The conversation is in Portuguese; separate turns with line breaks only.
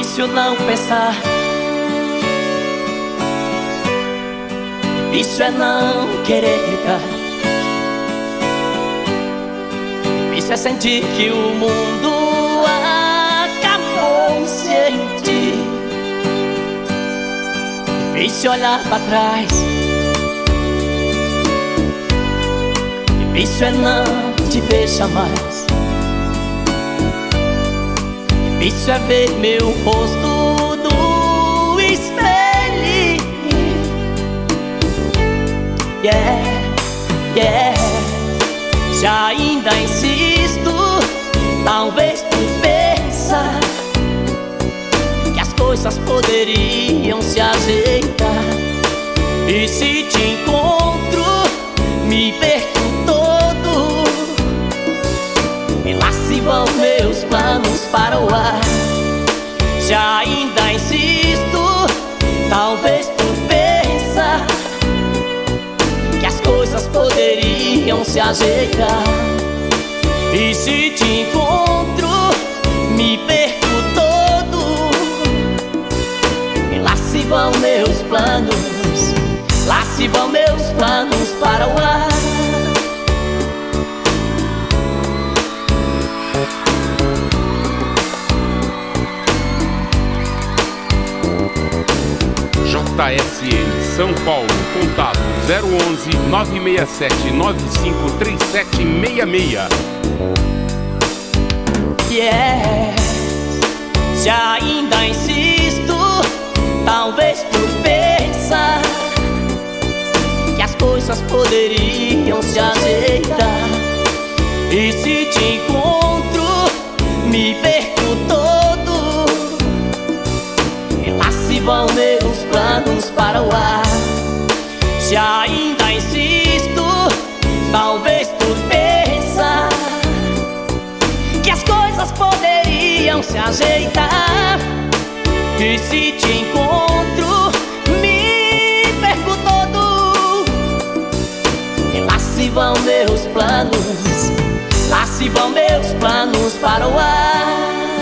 Difícil não pensar, difícil é não querer gritar, difícil é sentir que o mundo acabou sem ti. Difícil olhar pra trás, difícil é não te ver jamais. Difícil é ver meu rosto no espelho. Se ainda insisto, talvez tu pensa que as coisas poderiam se ajeitar. E se te encontro, me perco todo, e lá se vão meus planos para o ar. Se ainda insisto, talvez tu pensa que as coisas poderiam se ajeitar. E se te encontro, me perco todo, e lá se vão meus planos, lá se vão meus planos para o ar.
JSN São Paulo, contato 011 967 953766.
Se ainda insisto, talvez por pensar que as coisas poderiam se ajeitar. E se te encontro, me perco todo, e lá se vão meus planos para o ar. Se ainda insisto, talvez tu pensa que as coisas poderiam se ajeitar. E se te encontro, me perco todo, e lá se vão meus planos, lá se vão meus planos para o ar.